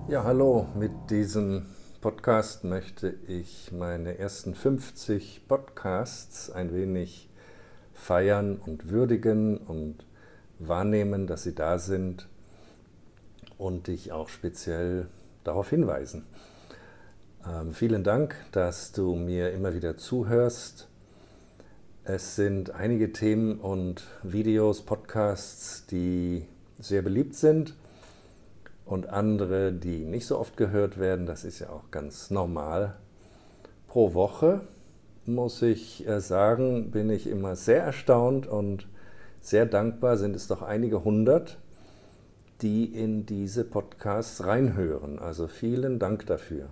Ja, hallo. Mit diesem Podcast möchte ich meine ersten 50 Podcasts ein wenig feiern und würdigen und wahrnehmen, dass sie da sind und dich auch speziell darauf hinweisen. Vielen Dank, dass du mir immer wieder zuhörst. Es sind einige Themen und Videos, Podcasts, die sehr beliebt sind und andere, die nicht so oft gehört werden. Das ist ja auch ganz normal. Pro Woche, muss ich sagen, bin ich immer sehr erstaunt und sehr dankbar, sind es doch einige hundert, die in diese Podcasts reinhören. Also vielen Dank dafür.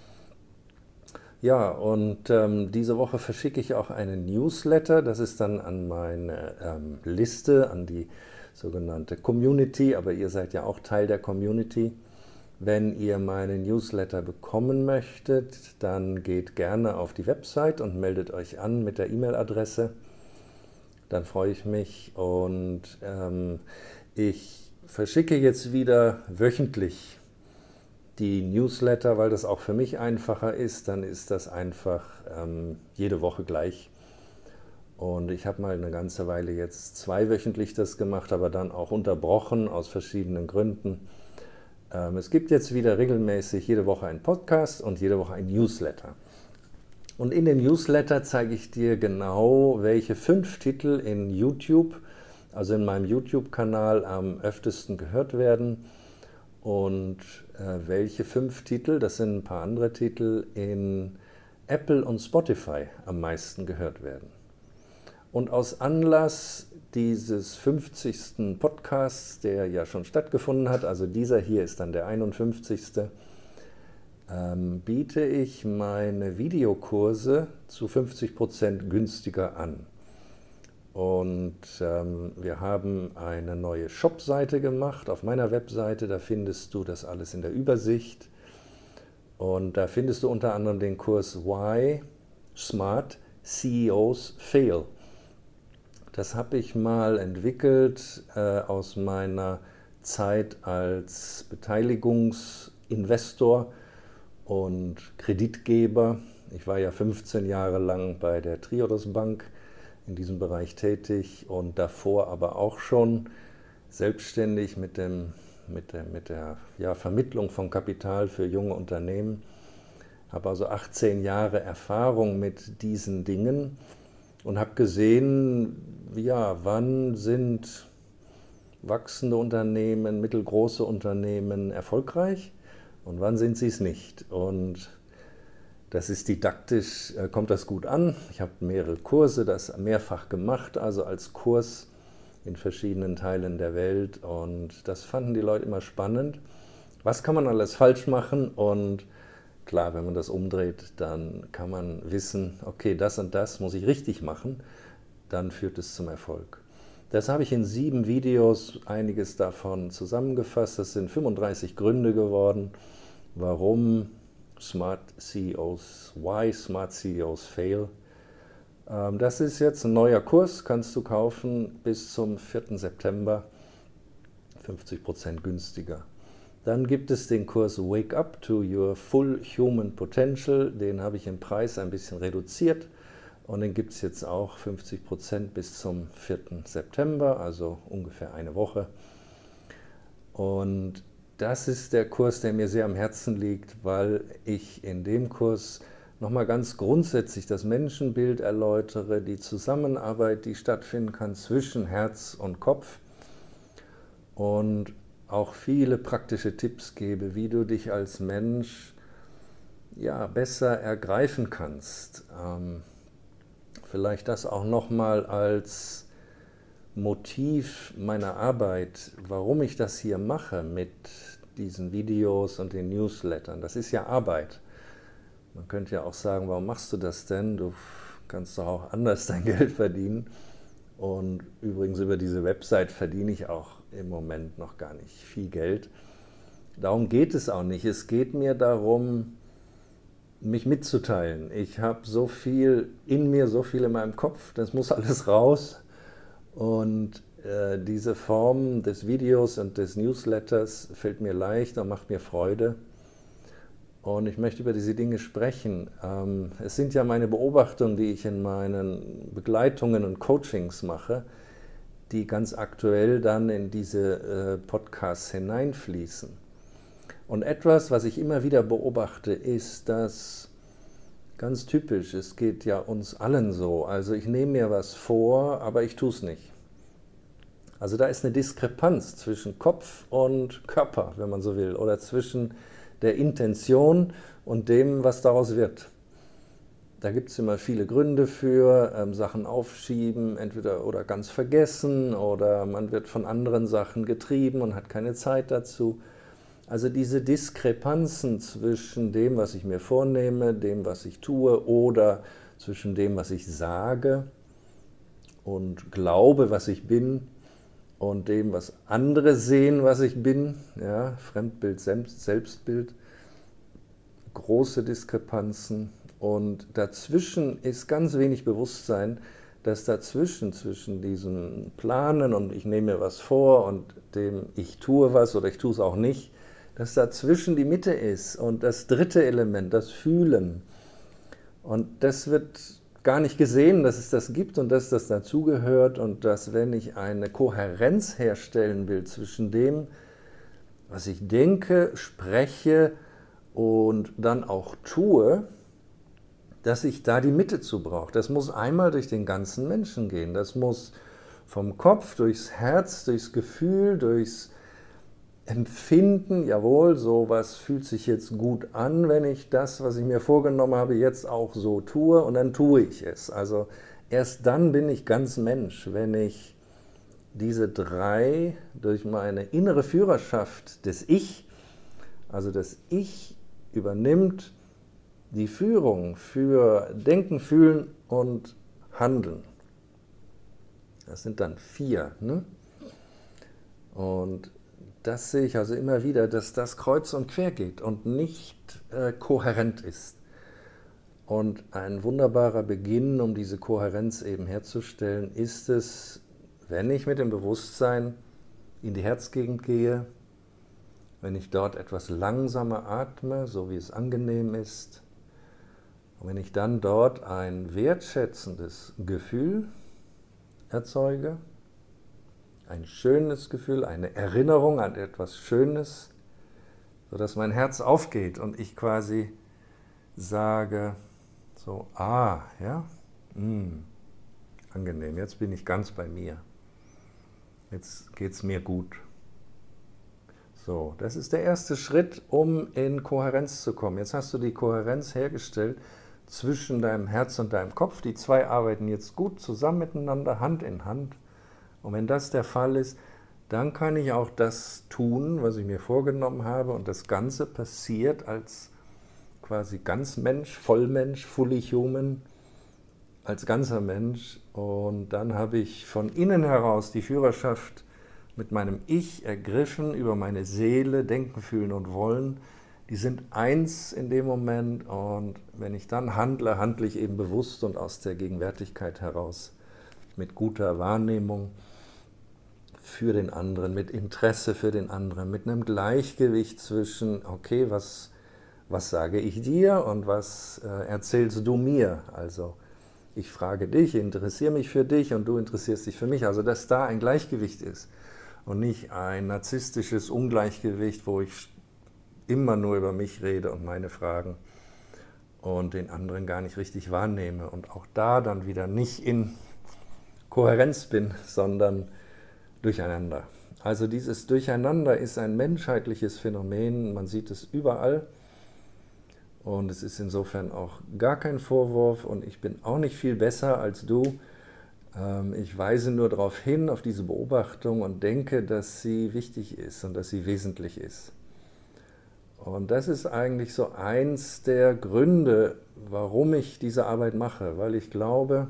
Ja, und diese Woche verschicke ich auch einen Newsletter. Das ist dann an meine Liste, an die sogenannte Community. Aber ihr seid ja auch Teil der Community. Wenn ihr meinen Newsletter bekommen möchtet, dann geht gerne auf die Website und meldet euch an mit der E-Mail-Adresse. Dann freue ich mich und ich verschicke jetzt wieder wöchentlich die Newsletter, weil das auch für mich einfacher ist. Dann ist das einfach jede Woche gleich. Und ich habe mal eine ganze Weile jetzt zweiwöchentlich das gemacht, aber dann auch unterbrochen aus verschiedenen Gründen. Es gibt jetzt wieder regelmäßig jede Woche einen Podcast und jede Woche ein Newsletter. Und in dem Newsletter zeige ich dir genau, welche 5 Titel in YouTube, also in meinem YouTube-Kanal, am öftesten gehört werden und welche 5 Titel, das sind ein paar andere Titel, in Apple und Spotify am meisten gehört werden. Und aus Anlass dieses 50. Podcasts, der ja schon stattgefunden hat, also dieser hier ist dann der 51., biete ich meine Videokurse zu 50% günstiger an. Und wir haben eine neue Shop-Seite gemacht auf meiner Webseite, da findest du das alles in der Übersicht. Und da findest du unter anderem den Kurs Why Smart CEOs Fail. Das habe ich mal entwickelt aus meiner Zeit als Beteiligungsinvestor und Kreditgeber. Ich war ja 15 Jahre lang bei der Triodos Bank in diesem Bereich tätig und davor aber auch schon selbstständig mit der Vermittlung von Kapital für junge Unternehmen. Habe also 18 Jahre Erfahrung mit diesen Dingen und habe gesehen, wann sind wachsende Unternehmen, mittelgroße Unternehmen erfolgreich und wann sind sie es nicht. Und das ist didaktisch, kommt das gut an. Ich habe mehrere Kurse, das mehrfach gemacht, also als Kurs in verschiedenen Teilen der Welt. Und das fanden die Leute immer spannend. Was kann man alles falsch machen? Und klar, wenn man das umdreht, dann kann man wissen, okay, das und das muss ich richtig machen. Dann führt es zum Erfolg. Das habe ich in 7 Videos, einiges davon zusammengefasst. Das sind 35 Gründe geworden, warum Why Smart CEOs Fail. Das ist jetzt ein neuer Kurs, kannst du kaufen bis zum 4. September, 50% günstiger. Dann gibt es den Kurs Wake Up to Your Full Human Potential, den habe ich im Preis ein bisschen reduziert und den gibt es jetzt auch 50% bis zum 4. September, also ungefähr eine Woche. Und das ist der Kurs, der mir sehr am Herzen liegt, weil ich in dem Kurs nochmal ganz grundsätzlich das Menschenbild erläutere, die Zusammenarbeit, die stattfinden kann zwischen Herz und Kopf und auch viele praktische Tipps gebe, wie du dich als Mensch besser ergreifen kannst. Vielleicht das auch nochmal als Motiv meiner Arbeit, warum ich das hier mache mit diesen Videos und den Newslettern. Das ist ja Arbeit. Man könnte ja auch sagen, warum machst du das denn? Du kannst doch auch anders dein Geld verdienen. Und übrigens über diese Website verdiene ich auch im Moment noch gar nicht viel Geld. Darum geht es auch nicht. Es geht mir darum, mich mitzuteilen. Ich habe so viel in mir, so viel in meinem Kopf, das muss alles raus. Und diese Form des Videos und des Newsletters fällt mir leicht und macht mir Freude. Und ich möchte über diese Dinge sprechen. Es sind ja meine Beobachtungen, die ich in meinen Begleitungen und Coachings mache, die ganz aktuell dann in diese Podcasts hineinfließen. Und etwas, was ich immer wieder beobachte, ist, dass ganz typisch, es geht ja uns allen so, also ich nehme mir was vor, aber ich tue es nicht. Also da ist eine Diskrepanz zwischen Kopf und Körper, wenn man so will, oder zwischen der Intention und dem, was daraus wird. Da gibt es immer viele Gründe für, Sachen aufschieben, entweder oder ganz vergessen, oder man wird von anderen Sachen getrieben und hat keine Zeit dazu. Also diese Diskrepanzen zwischen dem, was ich mir vornehme, dem, was ich tue, oder zwischen dem, was ich sage und glaube, was ich bin, und dem, was andere sehen, was ich bin, ja, Fremdbild, Selbstbild, große Diskrepanzen. Und dazwischen ist ganz wenig Bewusstsein, dass dazwischen, zwischen diesem Planen und ich nehme mir was vor und dem ich tue was oder ich tue es auch nicht, dass dazwischen die Mitte ist und das dritte Element, das Fühlen. Und das wird gar nicht gesehen, dass es das gibt und dass das dazugehört und dass, wenn ich eine Kohärenz herstellen will zwischen dem, was ich denke, spreche und dann auch tue, dass ich da die Mitte zu brauche. Das muss einmal durch den ganzen Menschen gehen. Das muss vom Kopf, durchs Herz, durchs Gefühl, durchs Empfinden, jawohl, sowas fühlt sich jetzt gut an, wenn ich das, was ich mir vorgenommen habe, jetzt auch so tue, und dann tue ich es. Also erst dann bin ich ganz Mensch, wenn ich diese drei durch meine innere Führerschaft des Ich, also das Ich übernimmt die Führung für Denken, Fühlen und Handeln. Das sind dann 4. Ne? Und das sehe ich also immer wieder, dass das kreuz und quer geht und nicht kohärent ist. Und ein wunderbarer Beginn, um diese Kohärenz eben herzustellen, ist es, wenn ich mit dem Bewusstsein in die Herzgegend gehe, wenn ich dort etwas langsamer atme, so wie es angenehm ist, und wenn ich dann dort ein wertschätzendes Gefühl erzeuge, ein schönes Gefühl, eine Erinnerung an etwas Schönes, sodass mein Herz aufgeht und ich quasi sage, so, ja, angenehm, jetzt bin ich ganz bei mir, jetzt geht es mir gut. So, das ist der erste Schritt, um in Kohärenz zu kommen. Jetzt hast du die Kohärenz hergestellt zwischen deinem Herz und deinem Kopf. Die zwei arbeiten jetzt gut zusammen miteinander, Hand in Hand. Und wenn das der Fall ist, dann kann ich auch das tun, was ich mir vorgenommen habe, und das Ganze passiert als quasi ganz Mensch, Vollmensch, fully human, als ganzer Mensch. Und dann habe ich von innen heraus die Führerschaft mit meinem Ich ergriffen über meine Seele, Denken, Fühlen und Wollen. Die sind eins in dem Moment, und wenn ich dann handle, handle ich eben bewusst und aus der Gegenwärtigkeit heraus, mit guter Wahrnehmung für den anderen, mit Interesse für den anderen, mit einem Gleichgewicht zwischen, okay, was sage ich dir und was erzählst du mir? Also ich frage dich, ich interessiere mich für dich und du interessierst dich für mich. Also dass da ein Gleichgewicht ist und nicht ein narzisstisches Ungleichgewicht, wo ich immer nur über mich rede und meine Fragen und den anderen gar nicht richtig wahrnehme und auch da dann wieder nicht in Kohärenz bin, sondern durcheinander. Also dieses Durcheinander ist ein menschheitliches Phänomen, man sieht es überall, und es ist insofern auch gar kein Vorwurf, und ich bin auch nicht viel besser als du. Ich weise nur darauf hin, auf diese Beobachtung, und denke, dass sie wichtig ist und dass sie wesentlich ist. Und das ist eigentlich so eins der Gründe, warum ich diese Arbeit mache, weil ich glaube,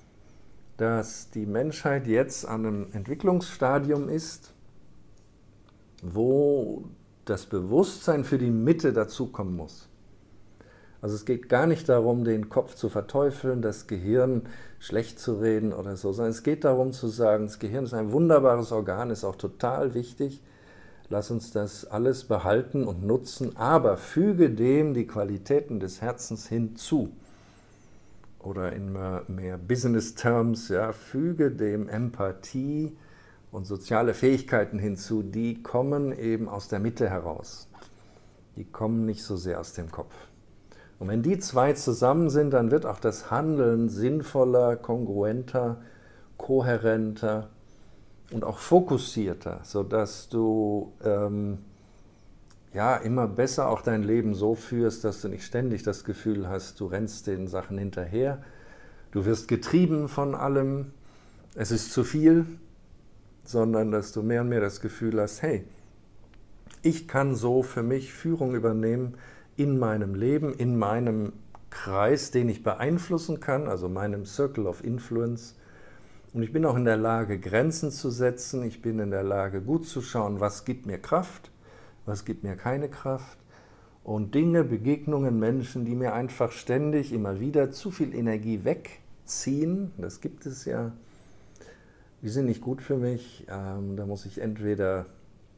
dass die Menschheit jetzt an einem Entwicklungsstadium ist, wo das Bewusstsein für die Mitte dazukommen muss. Also es geht gar nicht darum, den Kopf zu verteufeln, das Gehirn schlecht zu reden oder so, sondern es geht darum zu sagen, das Gehirn ist ein wunderbares Organ, ist auch total wichtig, Lass uns das alles behalten und nutzen, aber füge dem die Qualitäten des Herzens hinzu. Oder in mehr Business-Terms, ja, füge dem Empathie und soziale Fähigkeiten hinzu, die kommen eben aus der Mitte heraus. Die kommen nicht so sehr aus dem Kopf. Und wenn die zwei zusammen sind, dann wird auch das Handeln sinnvoller, kongruenter, kohärenter und auch fokussierter, sodass du immer besser auch dein Leben so führst, dass du nicht ständig das Gefühl hast, du rennst den Sachen hinterher, du wirst getrieben von allem, es ist zu viel, sondern dass du mehr und mehr das Gefühl hast, hey, ich kann so für mich Führung übernehmen in meinem Leben, in meinem Kreis, den ich beeinflussen kann, also meinem Circle of Influence. Und ich bin auch in der Lage, Grenzen zu setzen, ich bin in der Lage, gut zu schauen, was gibt mir Kraft, was gibt mir keine Kraft. Und Dinge, Begegnungen, Menschen, die mir einfach ständig, immer wieder zu viel Energie wegziehen, das gibt es ja, die sind nicht gut für mich. Da muss ich entweder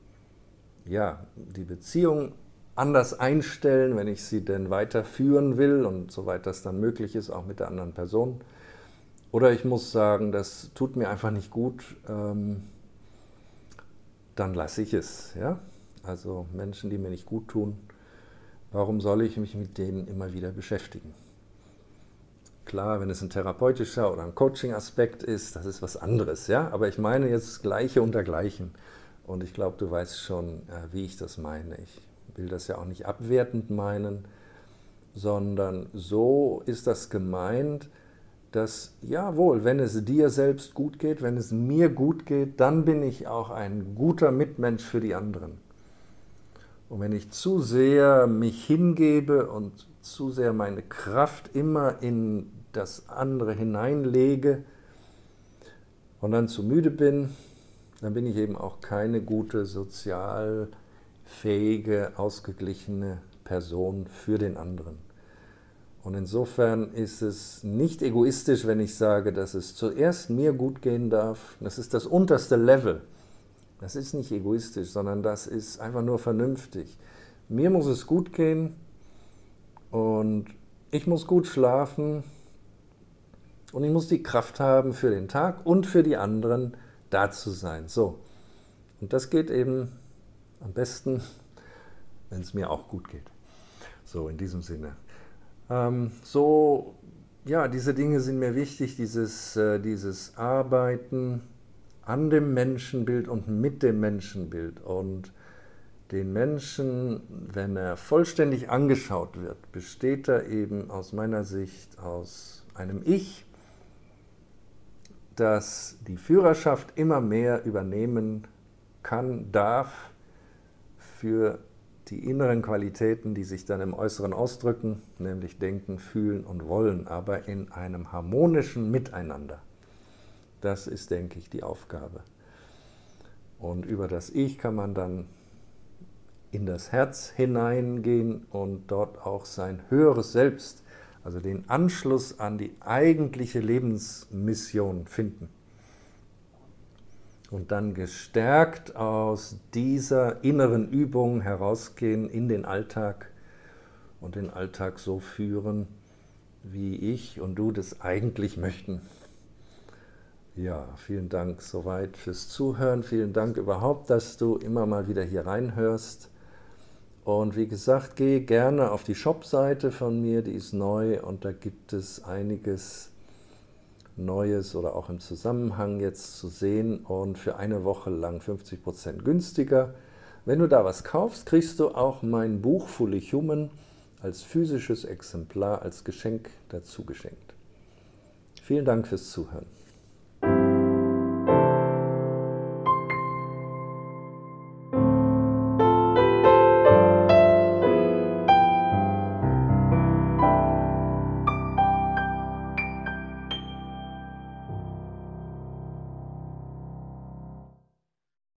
die Beziehung anders einstellen, wenn ich sie denn weiterführen will und soweit das dann möglich ist, auch mit der anderen Person. Oder ich muss sagen, das tut mir einfach nicht gut, dann lasse ich es. Ja? Also Menschen, die mir nicht gut tun, warum soll ich mich mit denen immer wieder beschäftigen? Klar, wenn es ein therapeutischer oder ein Coaching-Aspekt ist, das ist was anderes. Ja? Aber ich meine jetzt Gleiche unter Gleichen. Und ich glaube, du weißt schon, wie ich das meine. Ich will das ja auch nicht abwertend meinen, sondern so ist das gemeint, dass, jawohl, wenn es dir selbst gut geht, wenn es mir gut geht, dann bin ich auch ein guter Mitmensch für die anderen. Und wenn ich zu sehr mich hingebe und zu sehr meine Kraft immer in das andere hineinlege und dann zu müde bin, dann bin ich eben auch keine gute, sozial fähige, ausgeglichene Person für den anderen. Und insofern ist es nicht egoistisch, wenn ich sage, dass es zuerst mir gut gehen darf. Das ist das unterste Level. Das ist nicht egoistisch, sondern das ist einfach nur vernünftig. Mir muss es gut gehen und ich muss gut schlafen und ich muss die Kraft haben, für den Tag und für die anderen da zu sein. So. Und das geht eben am besten, wenn es mir auch gut geht. So, in diesem Sinne. Diese Dinge sind mir wichtig, dieses Arbeiten an dem Menschenbild und mit dem Menschenbild. Und den Menschen, wenn er vollständig angeschaut wird, besteht er eben aus meiner Sicht aus einem Ich, das die Führerschaft immer mehr übernehmen kann, darf, für die inneren Qualitäten, die sich dann im Äußeren ausdrücken, nämlich denken, fühlen und wollen, aber in einem harmonischen Miteinander. Das ist, denke ich, die Aufgabe. Und über das Ich kann man dann in das Herz hineingehen und dort auch sein höheres Selbst, also den Anschluss an die eigentliche Lebensmission finden. Und dann gestärkt aus dieser inneren Übung herausgehen in den Alltag und den Alltag so führen, wie ich und du das eigentlich möchten. Ja, vielen Dank soweit fürs Zuhören. Vielen Dank überhaupt, dass du immer mal wieder hier reinhörst. Und wie gesagt, geh gerne auf die Shop-Seite von mir, die ist neu und da gibt es einiges Neues oder auch im Zusammenhang jetzt zu sehen und für eine Woche lang 50% günstiger. Wenn du da was kaufst, kriegst du auch mein Buch Fully Human als physisches Exemplar, als Geschenk dazu geschenkt. Vielen Dank fürs Zuhören.